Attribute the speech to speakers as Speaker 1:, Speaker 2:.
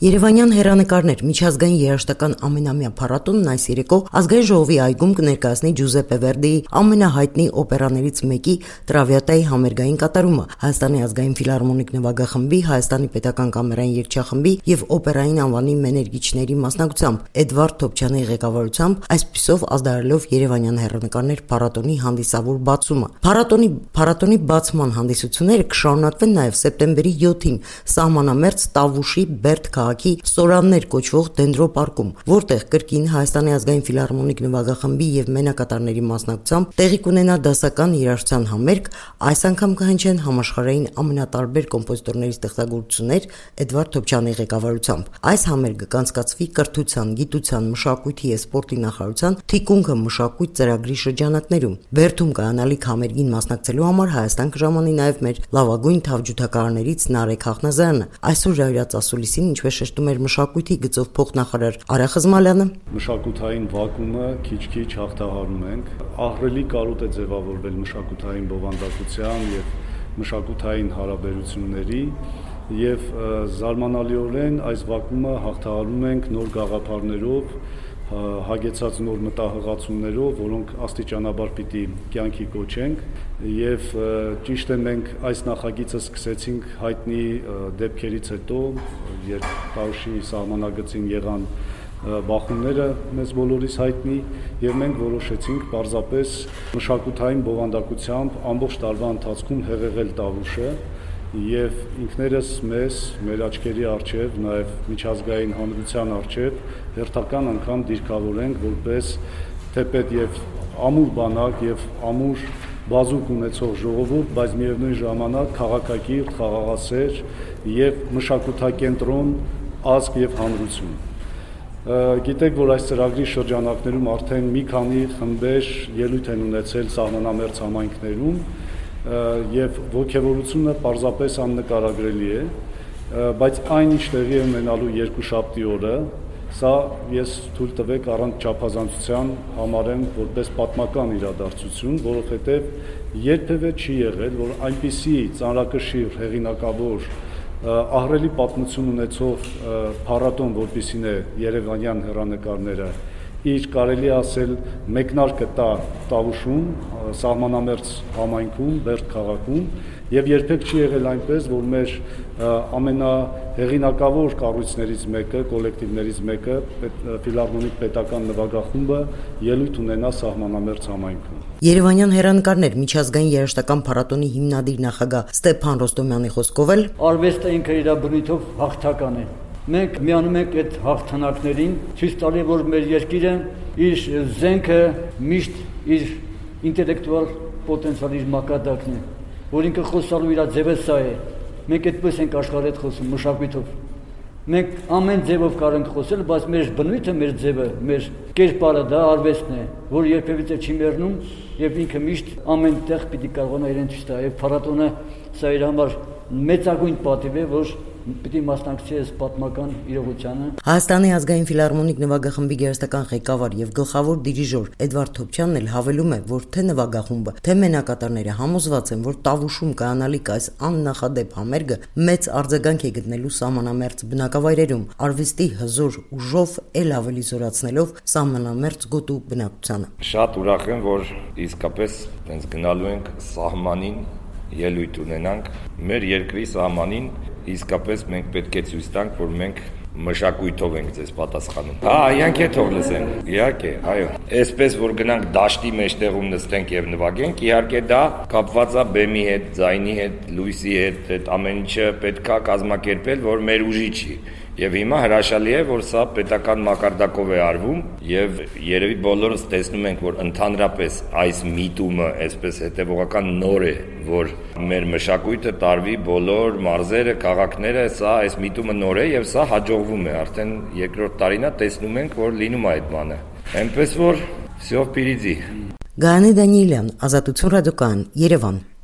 Speaker 1: Երևանյան հեռանկարներ միջազգային երաժշտական ամենամյա փառատոնն այս երեկո Ազգային ժողովի այգում կներկայացնի Ջուզեպպե Վերդիի ամենահայտնի օպերաներից մեկի Տրավիատայի համերգային կատարումը Հայաստանի ազգային ֆիլհարմոնիկ նվագախմբի, Հայաստանի պետական կամերային երգչախմբի եւ օպերային անվանի մեներգիչների մասնակցությամբ Էդվարդ Թոփչյանի ղեկավարությամբ, այսպիսով ազդարելով Երևանյան հեռանկարներ փառատոնի հանդիսավոր բացումը։ Փառատոնի բացման հանդիսությունները կշարունակվեն նաեւ սեպտեմբերի 7-ին սահմանամերձ Տավուշի Բերդ քաղաքի Սորաններ կոչվող Դենդրոպարկում, որտեղ կրկին Հայաստանի ազգային ֆիլհարմոնիկ նվագախմբի եւ մենակատարների մասնակցությամբ տեղի կունենա դասական երաժշտության համերգ, այս անգամ կհնչեն համաշխարհային ամենատարբեր կոմպոզիտորների ստեղծագործություններ Էդվարդ Թոփչյանի ղեկավարությամբ։ Այս համերգը կանցկացվի Կրթության, Գիտության, Մշակույթի եւ Սպորտի նախարարության թիկունքը մշակույթ ծրագրի շրջանակներում։ Բերդում կայանալիք համերգին մասնակցելու համար Հայաստան կժամանի նաեւ մեր լավագույն թավջութակարներից Նարեկ Հաղնազարյանը։ Այսօր ժայռած ասուլիսին ինչպես շեշտում էր մշակույթի գծով փոխնախարար Արա Խզմալյանը,
Speaker 2: մշակութային վակումը քիչ-քիչ հաղթահարում ենք։ Ահռելի կարոտ է ձևավորվել մշակութային բովանդակության եւ մշակութային հարաբերությունների եւ զարմանալիորեն այս վակումը հաղթահարում ենք նոր գաղափարներով, հագեցած նոր մտահղացումներով, որոնք աստիճանաբար պիտի կյանքի կոչենք եւ ճիշտ է մենք այս նախագիծը սկսեցինք հայտնի դեպքերից հետո, երբ Տավուշի սահմանագծին եղան բախումները մեզ բոլորիս հայտնի եւ մենք որոշեցինք պարզապես մշակութային բովանդակությամբ ամբողջ տարվա ընթացքում հեղեղել Տավուշը եւ ինքներս մեզ մեր աչքերի առջև նաեւ միջազգային հանրության առջև հերթական անգամ դիրքավորենք որպես թեպետ եւ ամուր բանակ եւ ամուր բազուկ ունեցող ժողովուրդ, բայց միևնույն ժամանակ քաղաքակիրթ, խաղաղասեր եւ մշակութակենտրոն ազգ եւ հանրություն։ Գիտեք, որ այս ծրագրի շրջանակներում արդեն մի քանի խմբեր ելույթ են ունեցել սահմանամերձ համայնքներում եւ ոգևորությունը պարզապես աննկարագրելի է, բայց այն ինչ տեղի է ունենալու երկուշաբթի օրը, սա ես թույլ տվեք առանց չափազանցության համարեմ որպես պատմական իրադարձություն, որովհետեւ երբևէ չի եղել, որ այնպիսի ծանրակշիռ հեղինակավոր ահռելի պատմություն ունեցող փառատոն, որպիսին է Երևանյան հեռանկարները, իր կարելի ասել մեկնարկը տա Տավուշում, սահմանամերձ համայնքում, Բերդ քաղաքում եւ երբեք չի եղել այնպես, որ մեր ամենահեղինակավոր կառույցներից մեկը, կոլեկտիվներից մեկը, ֆիլհարմոնիկ պետական նվագախումբը ելույթ ունենա սահմանամերձ համայնքում։
Speaker 1: Երևանյան հեռանկարներ միջազգային երաժշտական փառատոնի հիմնադիր նախագահ Ստեփան Ռոստոմյանի խոսքով էլ
Speaker 3: արվեստը ինքը իր բնույթով հաղթական է։ Մենք միանում ենք այդ հաղթանակներին, ցույց տալի, որ մեր երկիրը իր զենքը միշտ իր ինտելեկտուալ պոտենցիալի մակարդակն է, որ ինքը խոսալու իր ձևը սա է։ Մենք այդպես ենք աշխարհի հետ խոսում մշակույթով։ Մենք ամեն ձևով կարող ենք խոսել, բայց մեր բնույթը, մեր ձևը, մեր կերպարը դա արվեստն է, որ երբևէ չի մեռնում եւ ինքը միշտ ամեն տեղ պիտի կարողանա իրեն ցույց տա։ Եվ փառատոնը սա իր համար մեծագույն պատիվ է, որ պիտի մասնակցի այս պատմական իրողությանը։
Speaker 1: Հայաստանի ազգային ֆիլհարմոնիկ նվագախմբի գերստական ղեկավար եւ գլխավոր դիրիժոր Էդվարդ Թոփչյանն էլ հավելում է, որ թե նվագախումբը, թե մենակատարները համոզված են, որ Տավուշում կայանալիք այս աննախադեպ համերգը մեծ արձագանք է գտնելու սահմանամերձ բնակավայրերում, արվեստի հզոր ուժով էլ ավելի զորացնելով սահմանամերձ գոտու բնակչությանը։
Speaker 4: Շատ ուրախ եմ, որ իսկապես հենց գնալու ենք սահմանին ելույթ ունենանք մեր երկրի սահմանին, իսկապես մենք պետք է ցույց տանք, որ մենք մշակույթով ենք ձեզ պատասխանում։ Իրանք է թող լսենք։ Իհարկե, այո։ Այսպես որ գնանք դաշտի մեջտեղում նստենք եւ նվագենք, իհարկե դա կապված է բեմի հետ, ձայնի հետ, լույսի հետ, այդ ամեն ինչը պետքա կազմակերպել, որ մեր ուժի չի։ Եվ հիմա հրաշալի է, որ սա պետական մակարդակով է արվում եւ երևի բոլորս տեսնում ենք, որ ընդհանրապես այս միտումը այսպես հետեւողական նոր է, որ մեր մշակույթը տարվի բոլոր մարզերը, քաղաքները, սա այս միտումը նոր է եւ սա հաջողվում է, արդեն երկրորդ տարին է տեսնում ենք, որ լինում է այդ բանը։ Այնպես որ всё впереди։
Speaker 1: Գայանե Դանիելյան, Ազատություն ռադիոկայան, Երևան։